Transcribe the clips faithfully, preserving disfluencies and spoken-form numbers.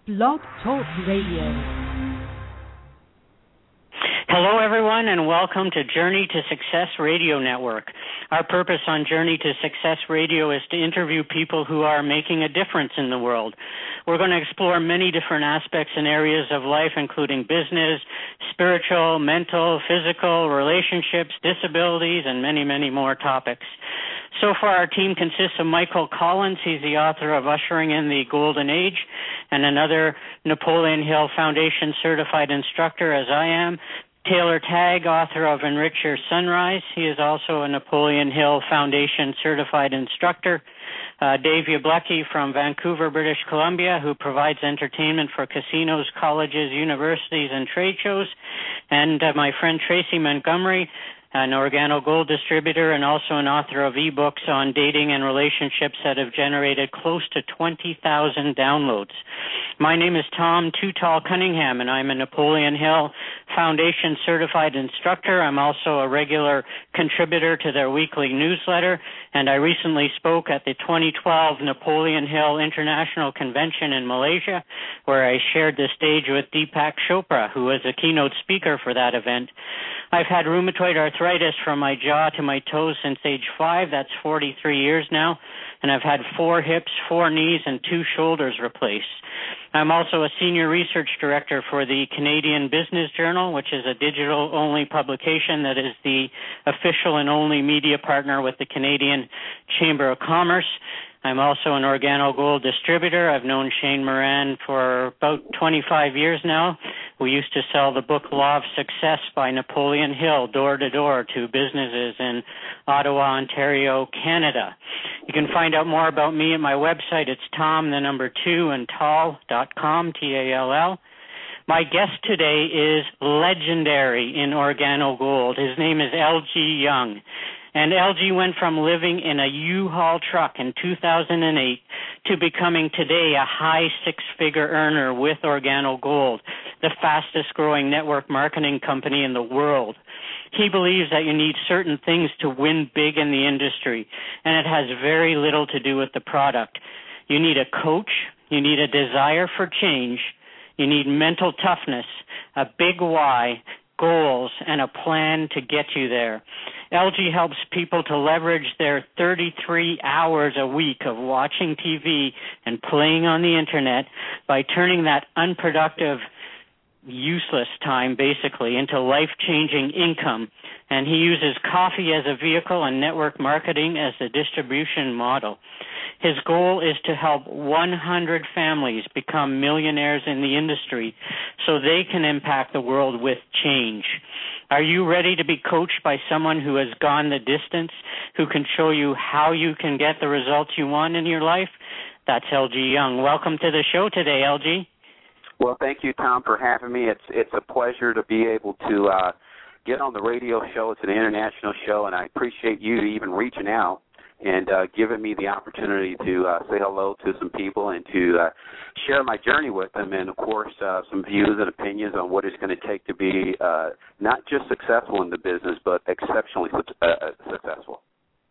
Blog Talk Radio. Hello, everyone, and welcome to Journey to Success Radio Network. Our purpose on Journey to Success Radio is to interview people who are making a difference in the world. We're going to explore many different aspects and areas of life, including business, spiritual, mental, physical, relationships, disabilities, and many, many more topics. So far, our team consists of Michael Collins. He's the author of Ushering in the Golden Age, and another Napoleon Hill Foundation certified instructor, as I am. Taylor Tagg, author of Enrich Your Sunrise. He is also a Napoleon Hill Foundation certified instructor. Uh, Dave Yablecki from Vancouver, British Columbia, who provides entertainment for casinos, colleges, universities, and trade shows. And uh, my friend Tracy Montgomery, an Organo Gold distributor and also an author of ebooks on dating and relationships that have generated close to twenty thousand downloads. My name is Tom Too Tall Cunningham, and I'm a Napoleon Hill Foundation certified instructor. I'm also a regular contributor to their weekly newsletter, and I recently spoke at the twenty twelve Napoleon Hill International Convention in Malaysia, where I shared the stage with Deepak Chopra, who was a keynote speaker for that event. I've had rheumatoid arthritis from my jaw to my toes since age five. That's forty-three years now. And I've had four hips, four knees, and two shoulders replaced. I'm also a senior research director for the Canadian Business Journal, which is a digital-only publication that is the official and only media partner with the Canadian Chamber of Commerce. I'm also an Organo Gold distributor. I've known Shane Moran for about twenty-five years now. We used to sell the book Law of Success by Napoleon Hill door to door to businesses in Ottawa, Ontario, Canada. You can find out more about me at my website. It's Tom, the number two, and tall dot com, T A L L. My guest today is legendary in Organo Gold. His name is L G Young. And L G went from living in a U-Haul truck in two thousand eight to becoming today a high six-figure earner with Organo Gold, the fastest-growing network marketing company in the world. He believes that you need certain things to win big in the industry, and it has very little to do with the product. You need a coach, you need a desire for change, you need mental toughness, a big why, goals, and a plan to get you there. L G helps people to leverage their thirty-three hours a week of watching T V and playing on the Internet by turning that unproductive, useless time, basically, into life-changing income. And he uses coffee as a vehicle and network marketing as the distribution model. His goal is to help one hundred families become millionaires in the industry so they can impact the world with change. Are you ready to be coached by someone who has gone the distance, who can show you how you can get the results you want in your life? That's L G Young. Welcome to the show today, L G. Well, thank you, Tom, for having me. It's it's a pleasure to be able to uh, get on the radio show. It's an international show, and I appreciate you even reaching out and uh, giving me the opportunity to uh, say hello to some people and to uh, share my journey with them, and, of course, uh, some views and opinions on what it's going to take to be uh, not just successful in the business, but exceptionally su- uh, successful.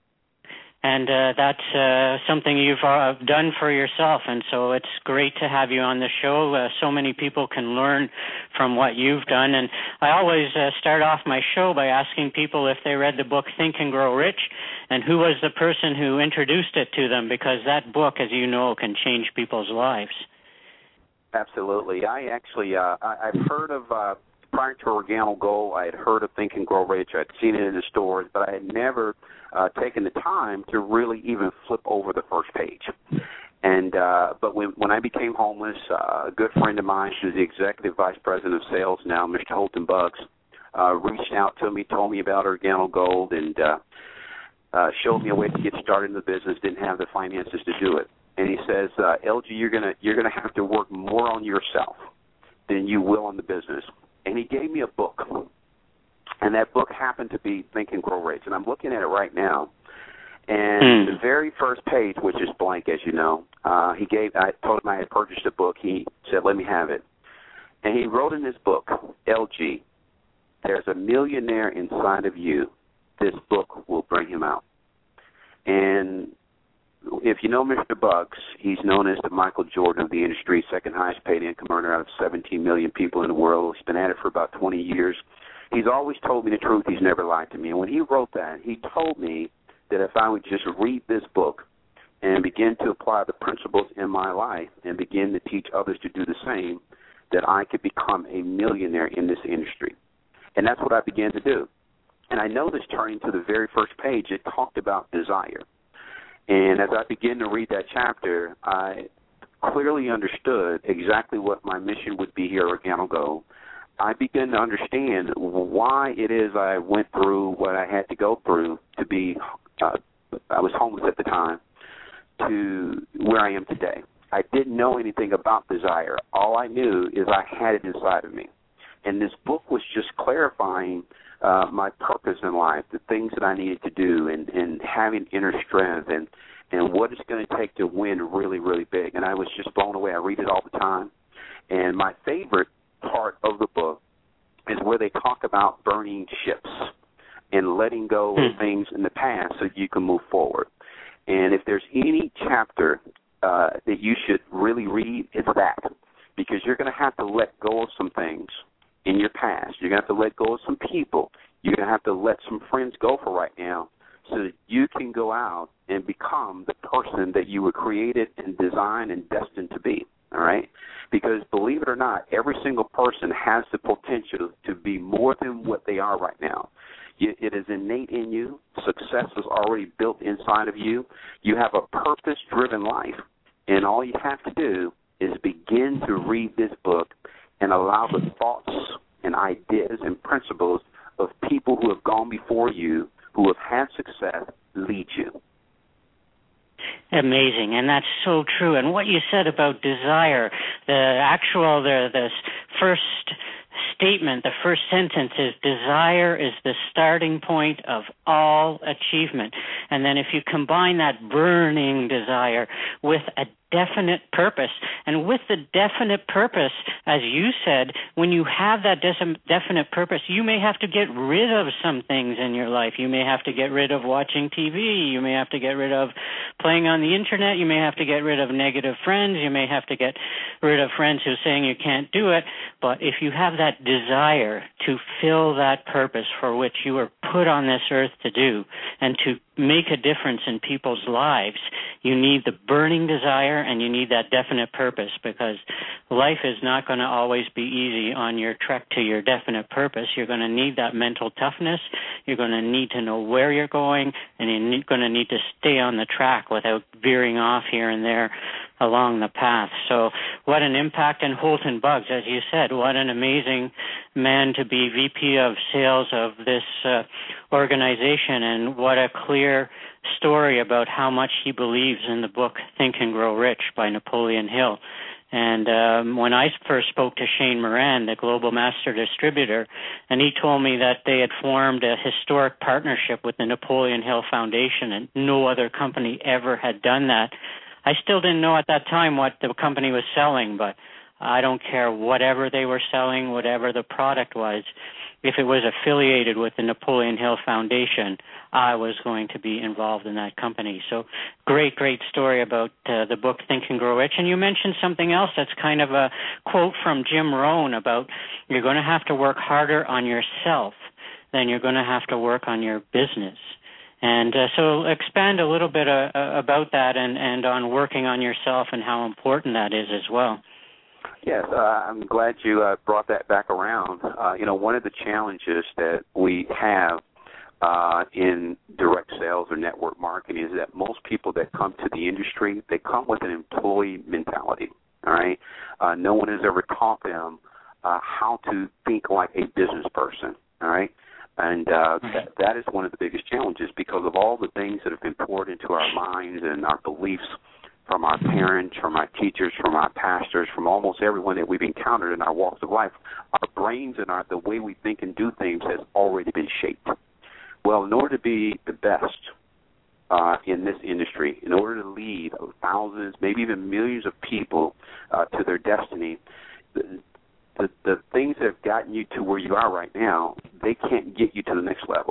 And uh, that's uh, something you've uh, done for yourself, and so it's great to have you on the show. Uh, so many people can learn from what you've done. And I always uh, start off my show by asking people if they read the book Think and Grow Rich, and who was the person who introduced it to them, because that book, as you know, can change people's lives. Absolutely. I actually, uh, I, I've heard of, uh, prior to Organo Gold, I had heard of Think and Grow Rich. I'd seen it in the stores, but I had never uh, taken the time to really even flip over the first page. And uh, but when, when I became homeless, uh, a good friend of mine, who's the executive vice president of sales now, Mister Holton Bucks, uh, reached out to me, told me about Organo Gold, and uh, uh, showed me a way to get started in the business. Didn't have the finances to do it. And he says, uh, L G, you're gonna you're gonna have to work more on yourself than you will on the business. And he gave me a book, and that book happened to be Think and Grow Rich. And I'm looking at it right now. And mm. the very first page, which is blank, as you know, uh, he gave. I told him I had purchased a book. He said, "Let me have it." And he wrote in his book, L G, there's a millionaire inside of you. This book will bring him out. And if you know Mister Bucks, he's known as the Michael Jordan of the industry, second highest paid income earner out of seventeen million people in the world. He's been at it for about twenty years. He's always told me the truth. He's never lied to me. And when he wrote that, he told me that if I would just read this book and begin to apply the principles in my life and begin to teach others to do the same, that I could become a millionaire in this industry. And that's what I began to do. And I noticed turning to the very first page, it talked about desire. And as I began to read that chapter, I clearly understood exactly what my mission would be here at Organo Gold. I began to understand why it is I went through what I had to go through to be, uh, I was homeless at the time, to where I am today. I didn't know anything about desire. All I knew is I had it inside of me. And this book was just clarifying uh, my purpose in life, the things that I needed to do, and, and having inner strength, and, and what it's going to take to win really, really big. And I was just blown away. I read it all the time. And my favorite part of the book is where they talk about burning ships and letting go of things in the past so you can move forward. And if there's any chapter uh, that you should really read, it's that, because you're going to have to let go of some things in your past. You're going to have to let go of some people. You're going to have to let some friends go for right now so that you can go out and become the person that you were created and designed and destined to be. All right? Because believe it or not, every single person has the potential to be more than what they are right now. It is innate in you. Success is already built inside of you. You have a purpose-driven life, and all you have to do is begin to read this book and allow the thoughts and ideas and principles of people who have gone before you, who have had success, lead you. Amazing, and that's so true. And what you said about desire, the actual, the, the first statement, the first sentence is, desire is the starting point of all achievement. And then if you combine that burning desire with a definite purpose, and with the definite purpose, as you said, when you have that de- definite purpose, you may have to get rid of some things in your life. You may have to get rid of watching T V. You may have to get rid of playing on the internet. You may have to get rid of negative friends. You may have to get rid of friends who are saying you can't do it. But if you have that desire to fill that purpose for which you were put on this earth to do, and to make a difference in people's lives, you need the burning desire and you need that definite purpose, because life is not going to always be easy on your trek to your definite purpose. You're going to need that mental toughness. You're going to need to know where you're going, and you're going to need to stay on the track without veering off here and there along the path. So what an impact. And Holton Buggs, as you said, what an amazing man to be V P of sales of this uh, organization, and what a clear story about how much he believes in the book Think and Grow Rich by Napoleon Hill. And um, when I first spoke to Shane Moran, the global master distributor, and he told me that they had formed a historic partnership with the Napoleon Hill Foundation, and no other company ever had done that. I still didn't know at that time what the company was selling, but I don't care whatever they were selling, whatever the product was. If it was affiliated with the Napoleon Hill Foundation, I was going to be involved in that company. So great, great story about uh, the book Think and Grow Rich. And you mentioned something else that's kind of a quote from Jim Rohn about you're going to have to work harder on yourself than you're going to have to work on your business. And uh, so expand a little bit uh, about that, and, and on working on yourself and how important that is as well. Yes, uh, I'm glad you uh, brought that back around. Uh, you know, one of the challenges that we have uh, in direct sales or network marketing is that most people that come to the industry, they come with an employee mentality, all right? Uh, no one has ever taught them uh, how to think like a business person, all right? And uh, that, that is one of the biggest challenges, because of all the things that have been poured into our minds and our beliefs from our parents, from our teachers, from our pastors, from almost everyone that we've encountered in our walks of life. Our brains and our, the way we think and do things has already been shaped. Well, in order to be the best uh, in this industry, in order to lead thousands, maybe even millions of people uh, to their destiny, the, the, the things that have gotten you to where you are right now, they can't get you to the next level.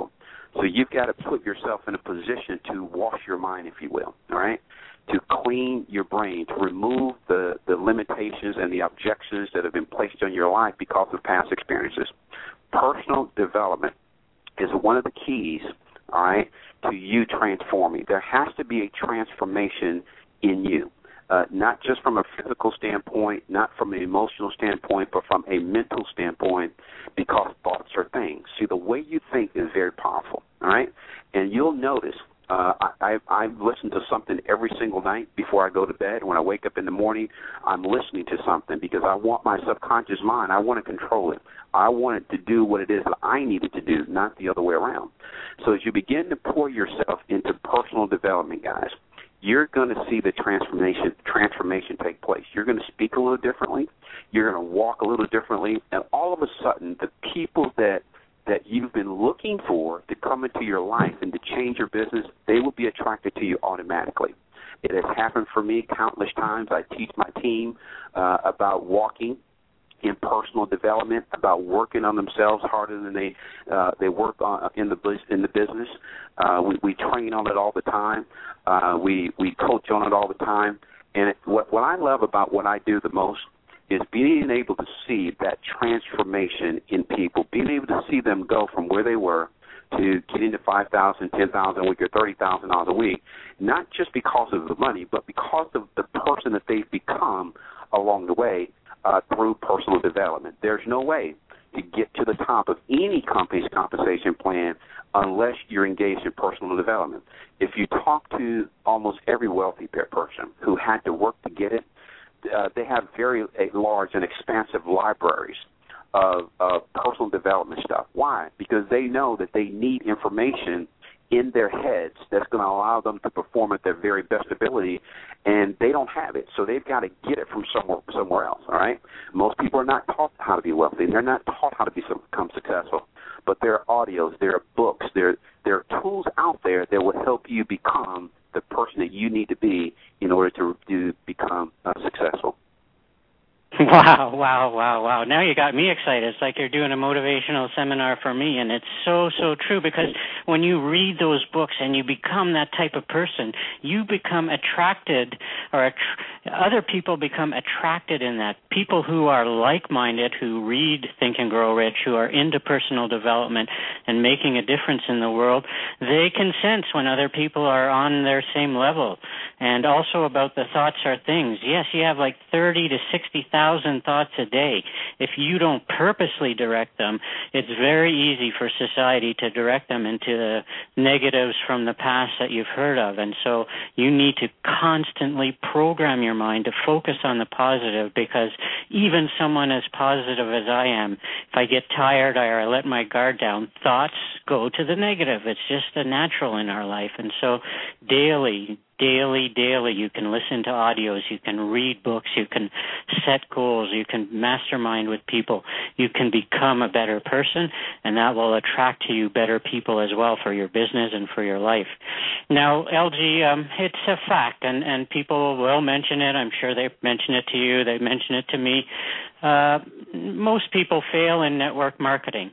So you've got to put yourself in a position to wash your mind, if you will, all right, to clean your brain, to remove the, the limitations and the objections that have been placed on your life because of past experiences. Personal development is one of the keys, all right, to you transforming. There has to be a transformation in you, uh, not just from a physical standpoint, not from an emotional standpoint, but from a mental standpoint, because thoughts are things. See, the way you think is very powerful, all right? And you'll notice uh, I, I, I listen to something every single night before I go to bed. When I wake up in the morning, I'm listening to something because I want my subconscious mind, I want to control it. I want it to do what it is that I need it to do, not the other way around. So as you begin to pour yourself into personal development, guys, you're going to see the transformation transformation take place. You're going to speak a little differently. You're going to walk a little differently. And all of a sudden, the people that that you've been looking for to come into your life and to change your business, they will be attracted to you automatically. It has happened for me countless times. I teach my team uh, about walking in personal development, about working on themselves harder than they uh, they work on in the in the business. Uh, we, we train on it all the time. Uh, we we coach on it all the time. And it, what what I love about what I do the most is being able to see that transformation in people, being able to see them go from where they were to getting to five thousand dollars, ten thousand dollars a week, or thirty thousand dollars a week, not just because of the money, but because of the person that they've become along the way uh, through personal development. There's no way to get to the top of any company's compensation plan unless you're engaged in personal development. If you talk to almost every wealthy person who had to work to get it, Uh, they have very uh, large and expansive libraries of, of personal development stuff. Why? Because they know that they need information in their heads that's going to allow them to perform at their very best ability, and they don't have it, so they've got to get it from somewhere somewhere else, all right? Most people are not taught how to be wealthy. They're not taught how to become successful, but there are audios, there are books, there, there are tools out there that will help you become the person that you need to be in order to, to become uh, successful. Wow, wow, wow, wow. Now you got me excited. It's like you're doing a motivational seminar for me, and it's so, so true, because when you read those books and you become that type of person, you become attracted, or att- other people become attracted in that. People who are like-minded, who read Think and Grow Rich, who are into personal development and making a difference in the world, they can sense when other people are on their same level. And also about the thoughts are things. Yes, you have like thirty to sixty thousand thoughts a day. If you don't purposely direct them, it's very easy for society to direct them into the negatives from the past that you've heard of. And so you need to constantly program your mind to focus on the positive, because even someone as positive as I am, if I get tired or I let my guard down, thoughts go to the negative. It's just a natural in our life. And so daily, Daily, daily, you can listen to audios, you can read books, you can set goals, you can mastermind with people, you can become a better person, and that will attract to you better people as well for your business and for your life. Now, L G, um, it's a fact, and, and people will mention it. I'm sure they mention it to you, they mention it to me. Uh, most people fail in network marketing.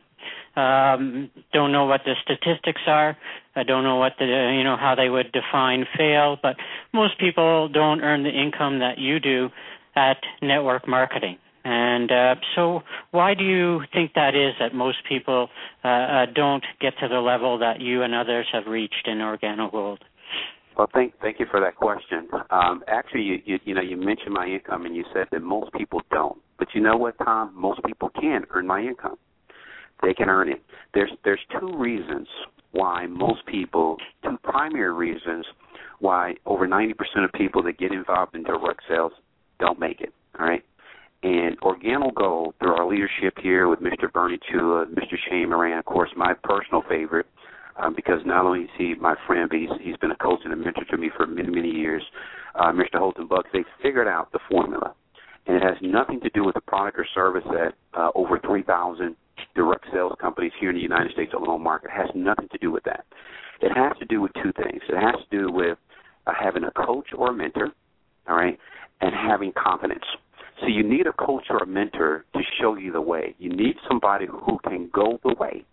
Um, don't know what the statistics are. I don't know what the, you know, how they would define fail, but most people don't earn the income that you do at network marketing. And uh, so why do you think that is, that most people uh, uh, don't get to the level that you and others have reached in OrganoGold? Well, thank thank you for that question. Um, actually, you, you you know, you mentioned my income, and you said that most people don't. But you know what, Tom? Most people can earn my income. They can earn it. There's there's two reasons why most people, two primary reasons why over ninety percent of people that get involved in direct sales don't make it, all right? And OrganoGold, through our leadership here with Mister Bernie Chua, Mister Shane Moran, of course, my personal favorite, um, because not only is he my friend, but he's, he's been a coach and a mentor to me for many, many years, uh, Mister Holton Bucks, they've figured out the formula. And it has nothing to do with the product or service that uh, over three thousand direct sales companies here in the United States alone market. It has nothing to do with that. It has to do with two things. It has to do with uh, having a coach or a mentor, all right, and having confidence. So you need a coach or a mentor to show you the way. You need somebody who can go the way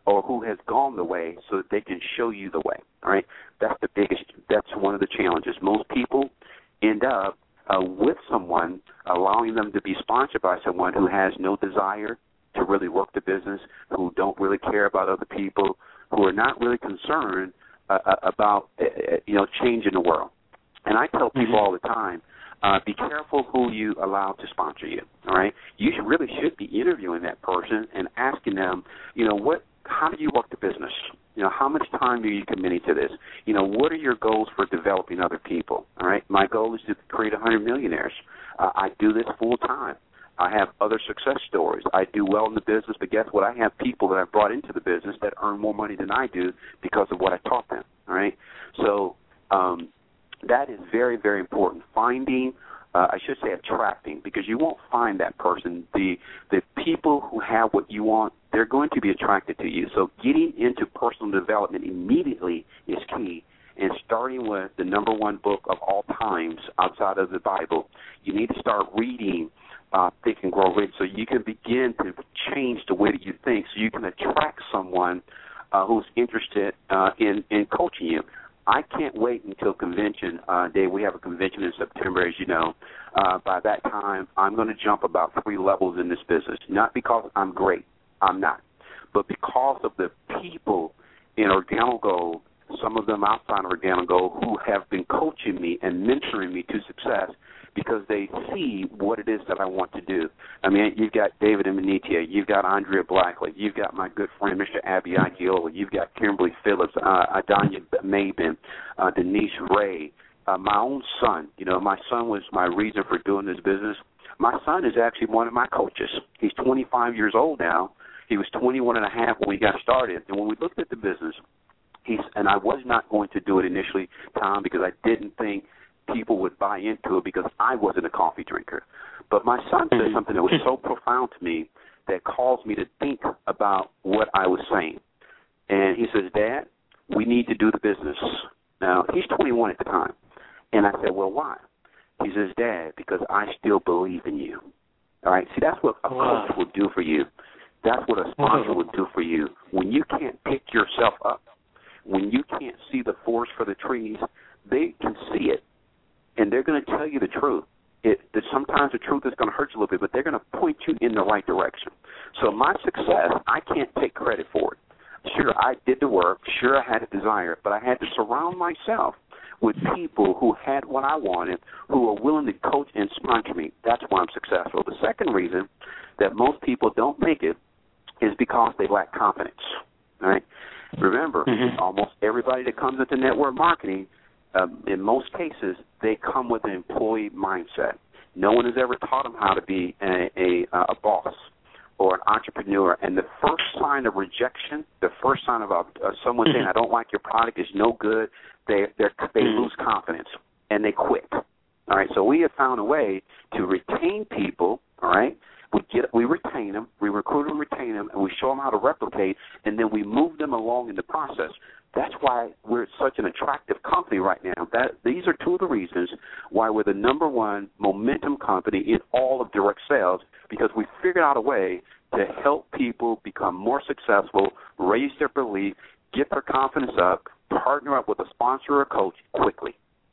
or who has gone the way so that they can show you the way, all right? That's the biggest, that's one of the challenges. Most people end up uh, with someone, allowing them to be sponsored by someone who has no desire to really work the business, who don't really care about other people, who are not really concerned uh, about, uh, you know, changing the world. And I tell people all the time, uh, be careful who you allow to sponsor you, all right? You should, really should be interviewing that person and asking them, you know, what, how do you work the business? You know, how much time are you committing to this? You know, what are your goals for developing other people, all right? My goal is to create one hundred millionaires. Uh, I do this full time. I have other success stories. I do well in the business, but guess what? I have people that I've brought into the business that earn more money than I do because of what I taught them, all right? So um, that is very, very important. Finding, uh, I should say attracting, because you won't find that person. The the people who have what you want, they're going to be attracted to you. So getting into personal development immediately is key. And starting with the number one book of all times outside of the Bible, you need to start reading uh, Think and Grow Rich so you can begin to change the way that you think, so you can attract someone uh, who's interested uh, in, in coaching you. I can't wait until convention uh, day. We have a convention in September, as you know. Uh, by that time, I'm going to jump about three levels in this business, not because I'm great. I'm not. But because of the people in Organo Gold, some of them outside of Organo Gold, who have been coaching me and mentoring me to success because they see what it is that I want to do. I mean, you've got David Imanitia, you've got Andrea Blackley, you've got my good friend Mister Abby Agiola, you've got Kimberly Phillips, uh, Adanya Mabin, uh, Denise Ray, uh, my own son. You know, my son was my reason for doing this business. My son is actually one of my coaches. He's twenty-five years old now. He was twenty-one and a half when we got started. And when we looked at the business, he's, and I was not going to do it initially, Tom, because I didn't think people would buy into it because I wasn't a coffee drinker. But my son said something that was so profound to me that caused me to think about what I was saying. And he says, Dad, we need to do the business. Now, he's twenty-one at the time. And I said, well, why? He says, Dad, because I still believe in you. All right? See, that's what a coach will do for you. That's what a sponsor will do for you. When you can't pick yourself up, when you can't see the forest for the trees, they can see it, and they're going to tell you the truth. It, that sometimes the truth is going to hurt you a little bit, but they're going to point you in the right direction. So my success, I can't take credit for it. Sure, I did the work. Sure, I had a desire, but I had to surround myself with people who had what I wanted, who were willing to coach and sponsor me. That's why I'm successful. The second reason that most people don't make it is because they lack confidence. All right? Remember, mm-hmm. almost everybody that comes into network marketing, um, in most cases, they come with an employee mindset. No one has ever taught them how to be a, a, a boss or an entrepreneur. And the first sign of rejection, the first sign of uh, someone saying, I don't like your product, is no good, they they lose confidence and they quit. All right, so we have found a way to retain people, all right? We get, we retain them, we recruit and retain them, and we show them how to replicate, and then we move them along in the process. That's why we're such an attractive company right now. That these are two of the reasons why we're the number one momentum company in all of direct sales, because we figured out a way to help people become more successful, raise their belief, get their confidence up, partner up with a sponsor or a coach quickly.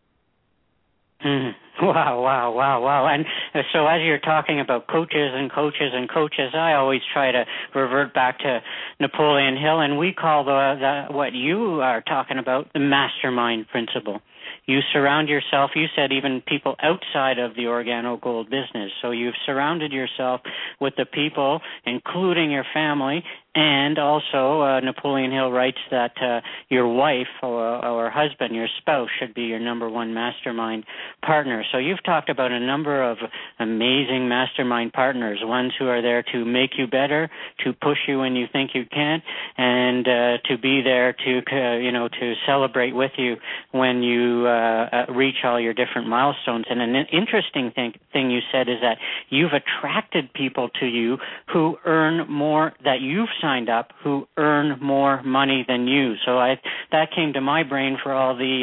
Mm. Wow, wow, wow, wow. And so as you're talking about coaches and coaches and coaches, I always try to revert back to Napoleon Hill, and we call the, the what you are talking about the mastermind principle. You surround yourself, you said even people outside of the Organo Gold business. So you've surrounded yourself with the people, including your family, and also uh, Napoleon Hill writes that uh, your wife or, or husband, your spouse, should be your number one mastermind partner. So you've talked about a number of amazing mastermind partners, ones who are there to make you better, to push you when you think you can't, and uh, to be there to, uh, you know, to celebrate with you when you uh, uh, reach all your different milestones. And an interesting thing, thing you said is that you've attracted people to you who earn more, that you've signed up, who earn more money than you. So I, that came to my brain for all the uh,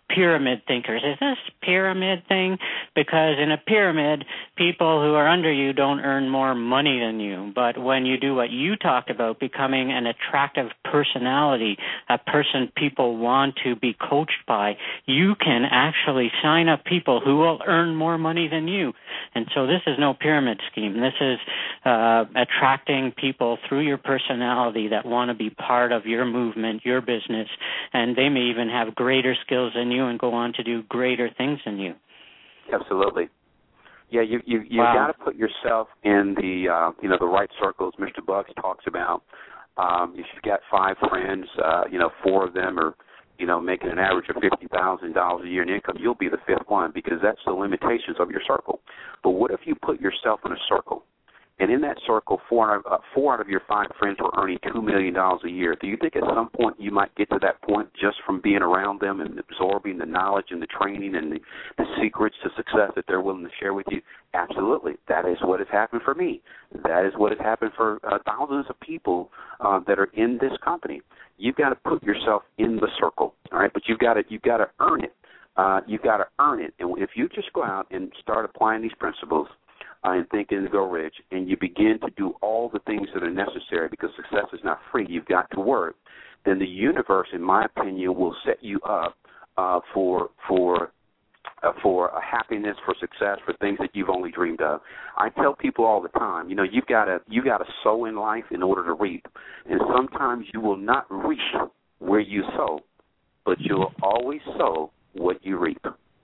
pyramid thinkers. Is this pyramid thing? Because in a pyramid, people who are under you don't earn more money than you. But when you do what you talked about, becoming an attractive personality, a person people want to be coached by, you can actually sign up people who will earn more money than you. And so this is no pyramid scheme. This is uh, attracting people through your personality that want to be part of your movement, your business, and they may even have greater skills than you and go on to do greater things than you. Absolutely. Yeah, you you you wow. got to put yourself in the uh, you know the right circles. Mister Bucks talks about um, if you've got five friends, uh, you know, four of them are you know making an average of fifty thousand dollars a year in income. You'll be the fifth one because that's the limitations of your circle. But what if you put yourself in a circle? And in that circle, four, uh, four out of your five friends were earning two million dollars a year. Do you think at some point you might get to that point just from being around them and absorbing the knowledge and the training and the, the secrets to success that they're willing to share with you? Absolutely. That is what has happened for me. That is what has happened for uh, thousands of people uh, that are in this company. You've got to put yourself in the circle, all right? But you've got to, you've got to earn it. Uh, you've got to earn it. And if you just go out and start applying these principles, Uh, and Think and Grow Rich, and you begin to do all the things that are necessary because success is not free, you've got to work, then the universe, in my opinion, will set you up uh, for for uh, for uh, happiness, for success, for things that you've only dreamed of. I tell people all the time, you know, you've got to you got to sow in life in order to reap, and sometimes you will not reap where you sow, but you'll always sow what you reap.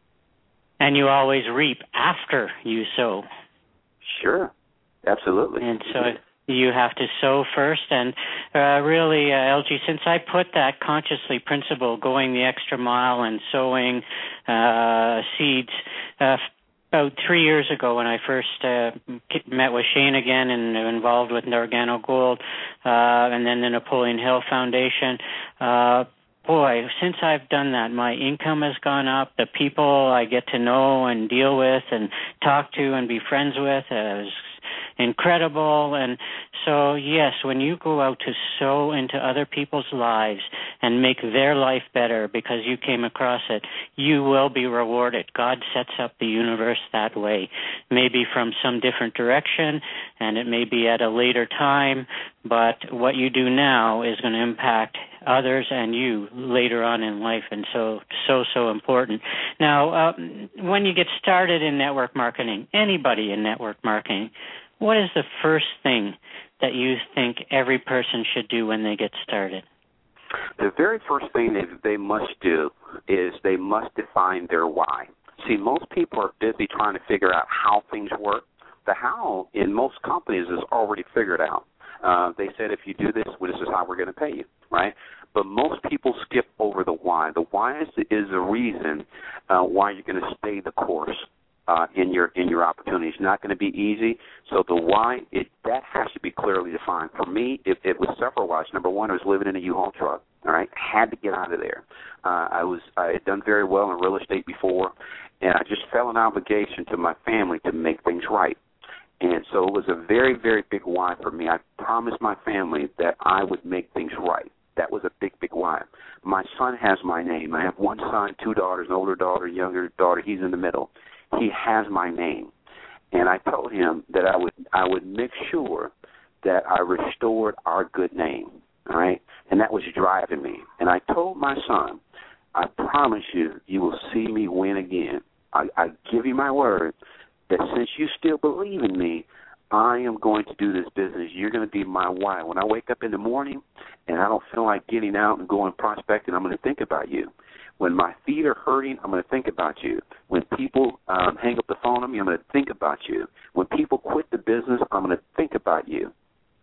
And you always reap after you sow. Sure, absolutely. And so you have to sow first. And uh, really, uh, L G, since I put that consciously principle, going the extra mile and sowing uh, seeds, uh, about three years ago when I first uh, met with Shane again and involved with Norgano Gold uh, and then the Napoleon Hill Foundation, uh, boy, since I've done that, my income has gone up. The people I get to know and deal with and talk to and be friends with is incredible. And so, yes, when you go out to sow into other people's lives and make their life better because you came across it, you will be rewarded. God sets up the universe that way, maybe from some different direction, and it may be at a later time, but what you do now is going to impact others and you later on in life, and so, so, so important. Now, uh, when you get started in network marketing, anybody in network marketing, what is the first thing that you think every person should do when they get started? The very first thing that they must do is they must define their why. See, most people are busy trying to figure out how things work. The how in most companies is already figured out. Uh, they said, if you do this, well, this is how we're going to pay you, right? But most people skip over the why. The why is, is the reason uh, why you're going to stay the course uh, in your in your opportunity. It's not going to be easy. So the why, it, that has to be clearly defined. For me, it, it was several whys. Number one, I was living in a U-Haul truck. All right, had to get out of there. Uh, I was I had done very well in real estate before, and I just felt an obligation to my family to make things right. And so it was a very, very big why for me. I promised my family that I would make things right. That was a big, big why. My son has my name. I have one son, two daughters, an older daughter, a younger daughter. He's in the middle. He has my name. And I told him that I would I would make sure that I restored our good name, all right? And that was driving me. And I told my son, I promise you, you will see me win again. I, I give you my word that since you still believe in me, I am going to do this business. You're going to be my why. When I wake up in the morning and I don't feel like getting out and going prospecting, I'm going to think about you. When my feet are hurting, I'm going to think about you. When people um, hang up the phone on me, I'm going to think about you. When people quit the business, I'm going to think about you.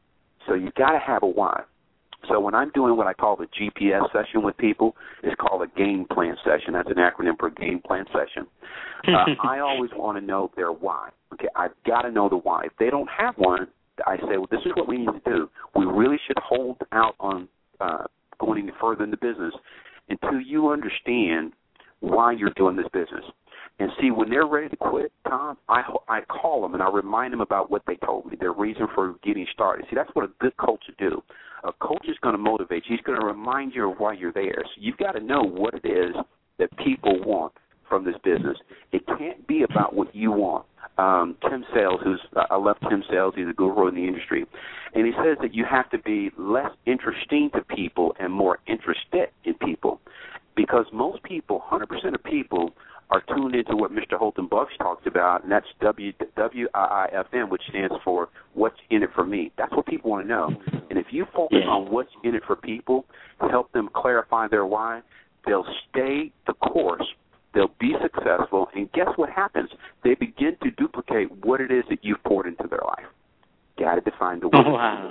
So you got to have a why. So when I'm doing what I call the G P S session with people, it's called a game plan session. That's an acronym for game plan session. Uh, I always want to know their why. Okay, I've got to know the why. If they don't have one, I say, well, this is what we need to do. We really should hold out on uh, going any further in the business until you understand why you're doing this business. And see, when they're ready to quit, Tom, I, I call them and I remind them about what they told me, their reason for getting started. See, that's what a good coach will do. A coach is going to motivate you. He's going to remind you of why you're there. So you've got to know what it is that people want from this business. It can't be about what you want. Um, Tim Sales, who's I love Tim Sales, he's a guru in the industry, and he says that you have to be less interesting to people and more interested in people, because most people, one hundred percent of people, are tuned into what Mister Holton Bucks talks about, and that's W I I F M, which stands for What's in It for Me. That's what people want to know. And if you focus yeah. on what's in it for people, help them clarify their why, they'll stay the course. They'll be successful, and guess what happens? They begin to duplicate what it is that you've poured into their life. Got to define the word. Oh, wow.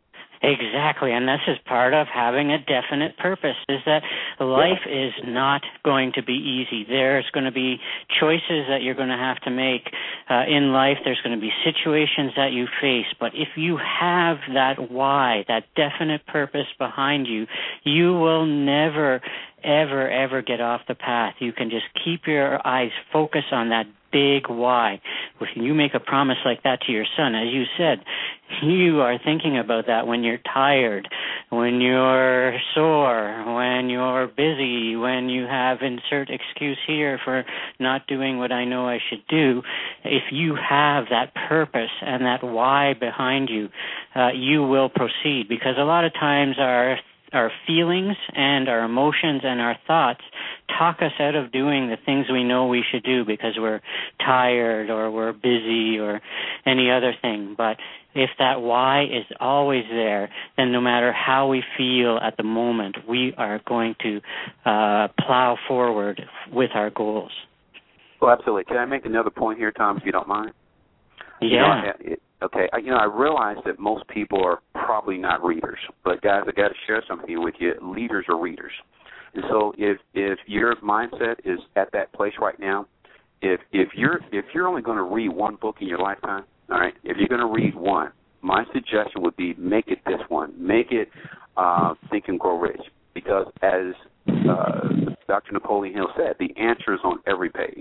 Exactly, and this is part of having a definite purpose, is that life is not going to be easy. There's going to be choices that you're going to have to make uh, in life. There's going to be situations that you face, but if you have that why, that definite purpose behind you, you will never, ever, ever get off the path. You can just keep your eyes focused on that big why. If you make a promise like that to your son, as you said, you are thinking about that when you're tired, when you're sore, when you're busy, when you have insert excuse here for not doing what I know I should do. If you have that purpose and that why behind you, uh, you will proceed, because a lot of times our Our feelings and our emotions and our thoughts talk us out of doing the things we know we should do because we're tired or we're busy or any other thing. But if that why is always there, then no matter how we feel at the moment, we are going to uh, plow forward with our goals. Well, absolutely. Can I make another point here, Tom, if you don't mind? Yeah. You know, it, Okay, you know, I realize that most people are probably not readers, but guys, I got to share something with you. Leaders are readers, and so if if your mindset is at that place right now, if if you're if you're only going to read one book in your lifetime, all right, if you're going to read one, my suggestion would be make it this one, make it uh, Think and Grow Rich, because as uh, Doctor Napoleon Hill said, the answer is on every page,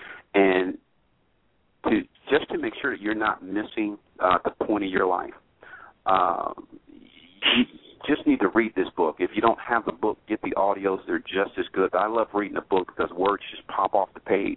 and to just to make sure that you're not missing uh, the point of your life, um, you just need to read this book. If you don't have the book, get the audios. They're just as good. I love reading a book because words just pop off the page.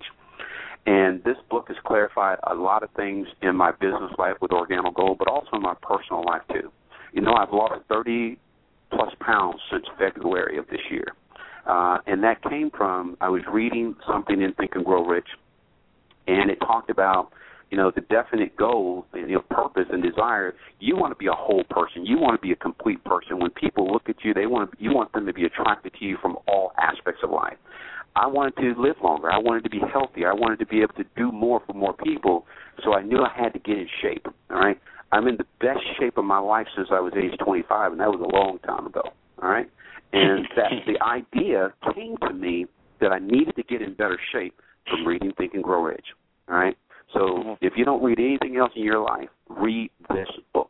And this book has clarified a lot of things in my business life with Organo Gold, but also in my personal life too. You know, I've lost thirty plus pounds since February of this year. Uh, and that came from, I was reading something in Think and Grow Rich, and it talked about, you know, the definite goal, and, you know, purpose and desire. You want to be a whole person. You want to be a complete person. When people look at you, they want you want them to be attracted to you from all aspects of life. I wanted to live longer. I wanted to be healthy. I wanted to be able to do more for more people, so I knew I had to get in shape, all right? I'm in the best shape of my life since I was age twenty-five, and that was a long time ago, all right? And that the idea came to me that I needed to get in better shape from reading Think and Grow Rich, all right? So if you don't read anything else in your life, read this book.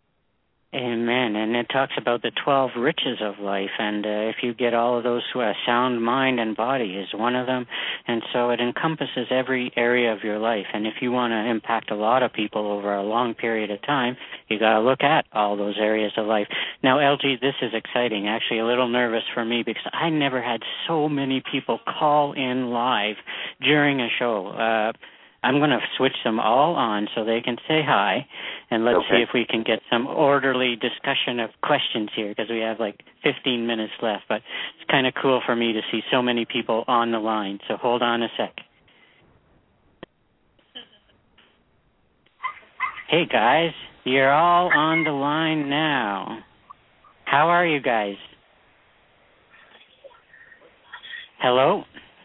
Amen. And it talks about the twelve riches of life, and uh, if you get all of those, uh, sound mind and body is one of them, and so it encompasses every area of your life. And if you want to impact a lot of people over a long period of time, you got to look at all those areas of life. Now, L G, this is exciting. Actually, a little nervous for me because I never had so many people call in live during a show. Uh, I'm going to switch them all on so they can say hi, and let's okay. see if we can get some orderly discussion of questions here, because we have like fifteen minutes left. But it's kind of cool for me to see so many people on the line, so hold on a sec. Hey, guys, you're all on the line now. How are you guys? Hello?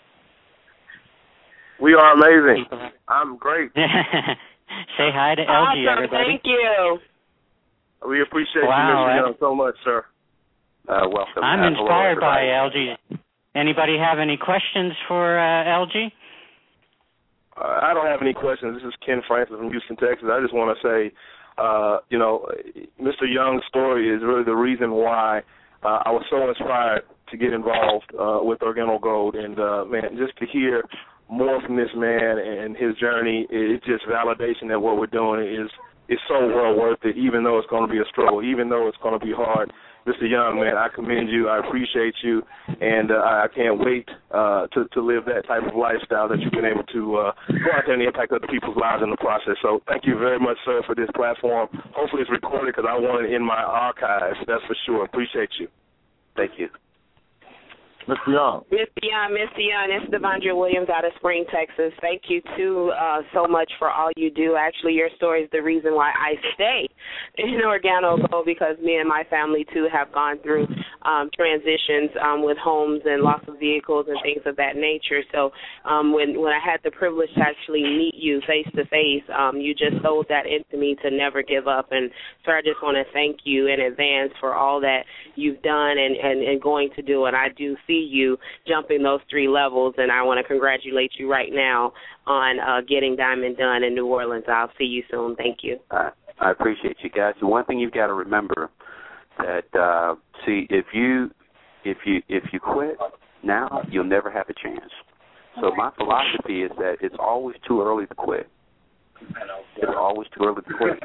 We are amazing. I'm great. Say hi to L G, awesome, everybody. Thank you. We appreciate wow, you, Mister Young, so much, sir. Uh, welcome. I'm uh, inspired hello, by L G. Anybody have any questions for uh, L G? Uh, I don't have any questions. This is Ken Francis from Houston, Texas. I just want to say, uh, you know, Mister Young's story is really the reason why uh, I was so inspired to get involved uh, with Organo Gold. And, uh, man, just to hear more from this man and his journey, it's just validation that what we're doing is is so well worth it, even though it's going to be a struggle, even though it's going to be hard. Mister Young, man, I commend you. I appreciate you, and uh, I can't wait uh, to to live that type of lifestyle that you've been able to uh, go out there and impact other people's lives in the process. So thank you very much, sir, for this platform. Hopefully it's recorded because I want it in my archives. That's for sure. Appreciate you. Thank you. Mister Young. Mister Young, Mister Young, it's Devondria Williams out of Spring, Texas. Thank you, too, uh, so much for all you do. Actually, your story is the reason why I stay in Organo because me and my family, too, have gone through um, transitions um, with homes and loss of vehicles and things of that nature. So um, when, when I had the privilege to actually meet you face-to-face, um, you just sold that into me to never give up. And, sir, I just want to thank you in advance for all that you've done and, and, and going to do. And I do see you jumping those three levels, and I want to congratulate you right now on uh, getting Diamond done in New Orleans. I'll see you soon. Thank you. Uh, I appreciate you guys. The one thing you've got to remember that uh, see if you if you if you quit now, you'll never have a chance. So my philosophy is that it's always too early to quit. It's always too early to quit.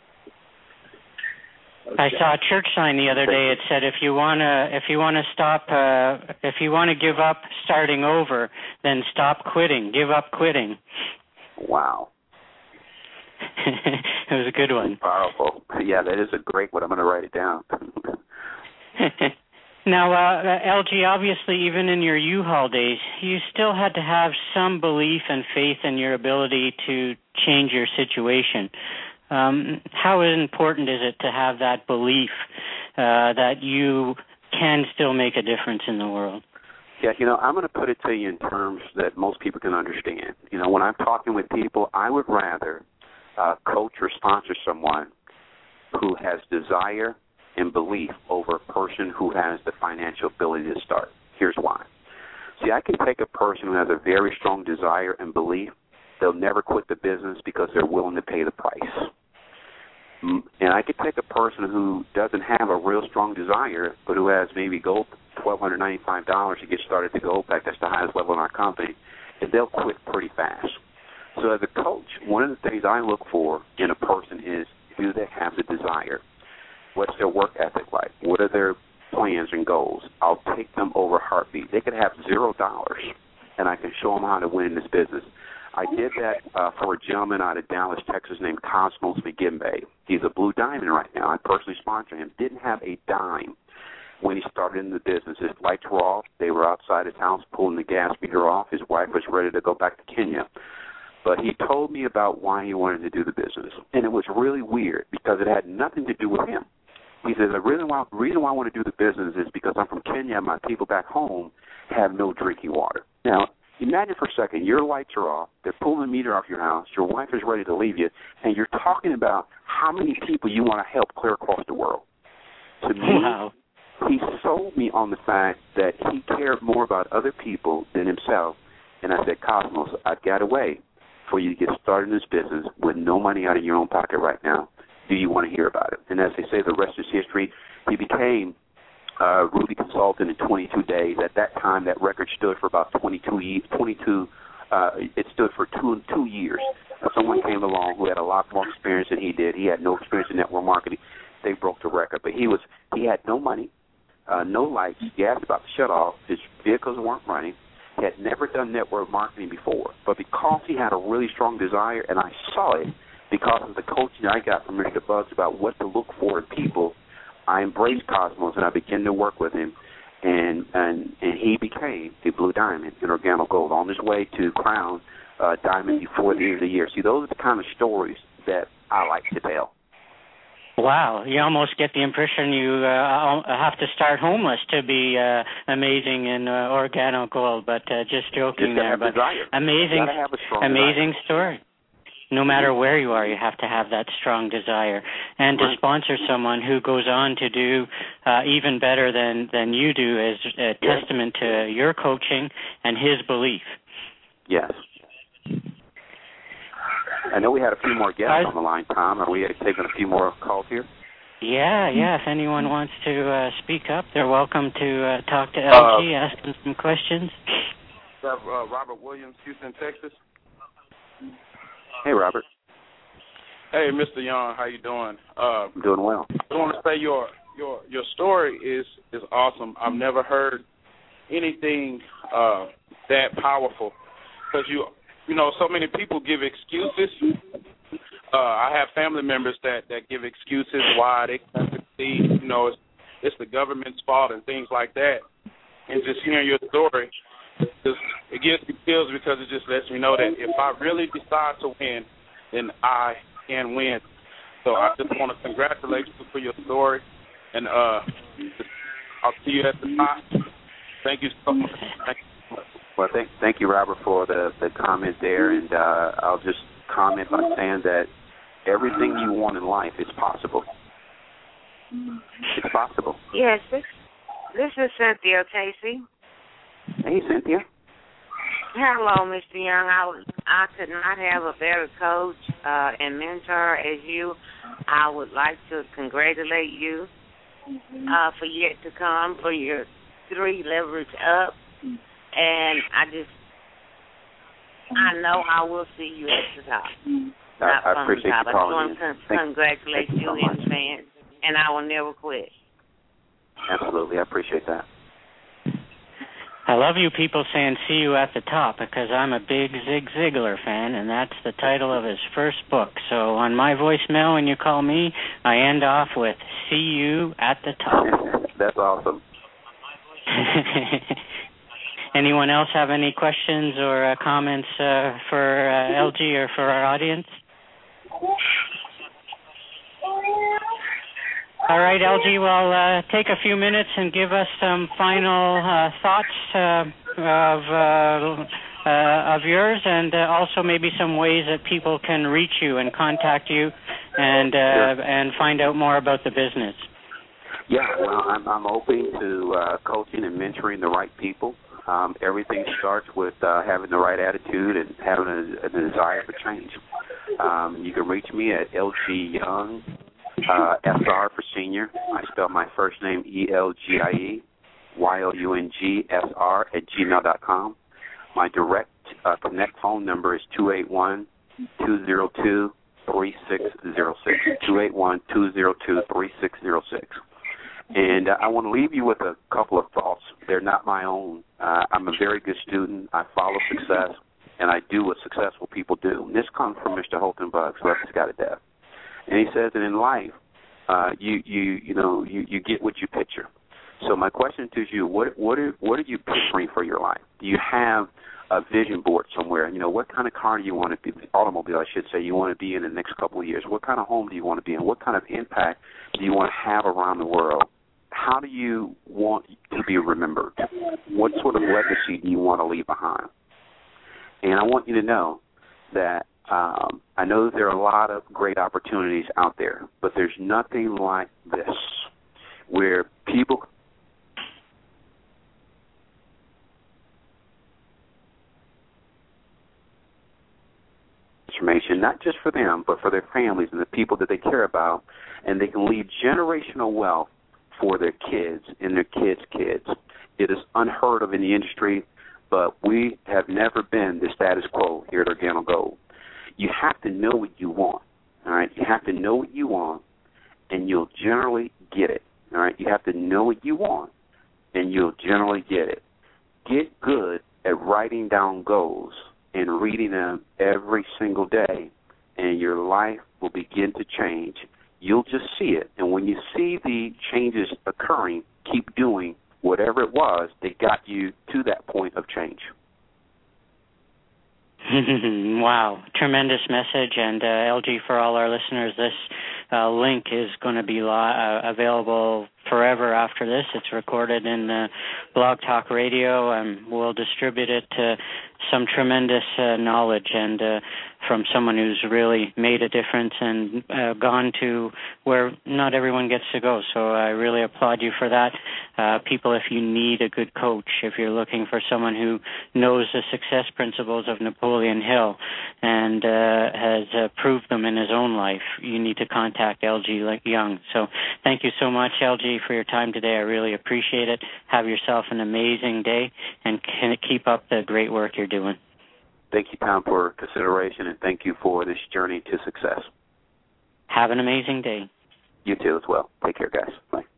Okay. I saw a church sign the other day. It said, "If you wanna, if you wanna stop, uh, if you wanna give up starting over, then stop quitting. Give up quitting." Wow, it was a good one. Powerful. Yeah, that is a great one. I'm gonna write it down. Now, uh, L G, obviously, even in your U-Haul days, you still had to have some belief and faith in your ability to change your situation. Um, how important is it to have that belief uh, that you can still make a difference in the world? Yeah, you know, I'm going to put it to you in terms that most people can understand. You know, when I'm talking with people, I would rather uh, coach or sponsor someone who has desire and belief over a person who has the financial ability to start. Here's why. See, I can take a person who has a very strong desire and belief. They'll never quit the business because they're willing to pay the price. And I could take a person who doesn't have a real strong desire, but who has maybe gold twelve ninety-five dollars to get started to go back. That's the highest level in our company, and they'll quit pretty fast. So as a coach, one of the things I look for in a person is, do they have the desire? What's their work ethic like? What are their plans and goals? I'll take them over heartbeat. They could have zero dollars, and I can show them how to win in this business. I did that uh, for a gentleman out of Dallas, Texas, named Cosmos McGimbe. He's a blue diamond right now. I personally sponsor him. Didn't have a dime when he started in the business. His lights were off. They were outside his house pulling the gas meter off. His wife was ready to go back to Kenya. But he told me about why he wanted to do the business. And it was really weird because it had nothing to do with him. He says, the reason why, the reason why I want to do the business is because I'm from Kenya and my people back home have no drinking water. Now, imagine for a second, your lights are off, they're pulling the meter off your house, your wife is ready to leave you, and you're talking about how many people you want to help clear across the world. To me, wow. He sold me on the fact that he cared more about other people than himself, and I said, Cosmos, I've got a way for you to get started in this business with no money out of your own pocket right now. Do you want to hear about it? And as they say, the rest is history. He became Uh, Ruby Consultant in twenty-two days. At that time, that record stood for about twenty-two years. twenty-two, uh, it stood for two two years. Uh, someone came along who had a lot more experience than he did. He had no experience in network marketing. They broke the record, but he was he had no money, uh, no lights. Gas about to shut off. His vehicles weren't running. He had never done network marketing before, but because he had a really strong desire, and I saw it because of the coaching I got from Mister Bugs about what to look for in people, I embraced Cosmos, and I began to work with him, and and, and he became the Blue Diamond in Organo Gold on his way to Crown uh, Diamond before the end of the year. See, those are the kind of stories that I like to tell. Wow, you almost get the impression you uh, have to start homeless to be uh, amazing in uh, Organo Gold, but uh, just joking just there. But desire. amazing, amazing desire. story. No matter where you are, you have to have that strong desire. And to sponsor someone who goes on to do uh, even better than, than you do is a testament to your coaching and his belief. Yes. I know we had a few more guests I, on the line, Tom. Are we taking a few more calls here? Yeah, yeah. If anyone wants to uh, speak up, they're welcome to uh, talk to L G, uh, ask him some questions. Uh, Robert Williams, Houston, Texas. Hey, Robert. Hey, Mister Young, how you doing? Uh, I'm doing well. I want to say your your your story is is awesome. I've never heard anything uh, that powerful because you you know so many people give excuses. Uh, I have family members that, that give excuses why they can't succeed. You know, it's, it's the government's fault and things like that. And just hearing your story, just, it gives me chills because it just lets me know that if I really decide to win, then I can win. So I just want to congratulate you for your story, and uh, I'll see you at the top. Thank you so much. Thank you so much. Well, thank, thank you, Robert, for the, the comment there, and uh, I'll just comment by saying that everything you want in life is possible. It's possible. Yes, this, this is Cynthia Casey. Hey, Cynthia. Hello, Mister Young. I, was, I could not have a better coach uh, and mentor as you. I would like to congratulate you uh, for yet to come, for your three leverage up. And I just, I know I will see you at the top. Not I, I appreciate you calling in. I just want in. to congratulate you you so in much. advance, and I will never quit. Absolutely, I appreciate that. I love you people saying see you at the top because I'm a big Zig Ziglar fan, and that's the title of his first book. So on my voicemail when you call me, I end off with see you at the top. That's awesome. Anyone else have any questions or uh, comments uh, for uh, L G or for our audience? All right, L G, well, uh, take a few minutes and give us some final uh, thoughts uh, of uh, uh, of yours, and uh, also maybe some ways that people can reach you and contact you and uh, sure. and find out more about the business. Yeah, well, I'm, I'm open to uh, coaching and mentoring the right people. Um, everything starts with uh, having the right attitude and having a, a desire for change. Um, you can reach me at L G Young, uh, S R for senior. I spell my first name E L G I E, Y O U N G S R at gmail dot com. My direct uh, connect phone number is two eight one, two zero two, three six zero six, two eight one, two zero two, three six zero six. And uh, I want to leave you with a couple of thoughts. They're not my own. Uh, I'm a very good student. I follow success, and I do what successful people do. And this comes from Mister Holton Buggs, who left Scott to death. And he says that in life, uh, you you you know you, you get what you picture. So my question to you: what what are what are you picturing for your life? Do you have a vision board somewhere? You know, what kind of car do you want to be? Automobile, I should say, you want to be in the next couple of years. What kind of home do you want to be in? What kind of impact do you want to have around the world? How do you want to be remembered? What sort of legacy do you want to leave behind? And I want you to know that um, I know that there are a lot of great opportunities out there, but there's nothing like this where people transformation, not just for them, but for their families and the people that they care about, and they can leave generational wealth for their kids and their kids' kids. It is unheard of in the industry, but we have never been the status quo here at Organo Gold. You have to know what you want, all right? You have to know what you want, and you'll generally get it, all right? You have to know what you want, and you'll generally get it. Get good at writing down goals and reading them every single day, and your life will begin to change. You'll just see it. And when you see the changes occurring, keep doing whatever it was that got you to that point of change. Wow, tremendous message. And uh, L G, for all our listeners, this uh, link is going to be li- uh, available forever after this. It's recorded in uh, Blog Talk Radio, and we'll distribute it to some tremendous uh, knowledge and uh, from someone who's really made a difference and uh, gone to where not everyone gets to go. So I really applaud you for that. Uh, people, if you need a good coach, if you're looking for someone who knows the success principles of Napoleon Hill and uh, has uh, proved them in his own life, you need to contact L G Young. So thank you so much, L G, for your time today. I really appreciate it. Have yourself an amazing day, and keep up the great work you're doing. Thank you, Tom, for consideration, and thank you for this journey to success. Have an amazing day. You too as well. Take care, guys. Bye.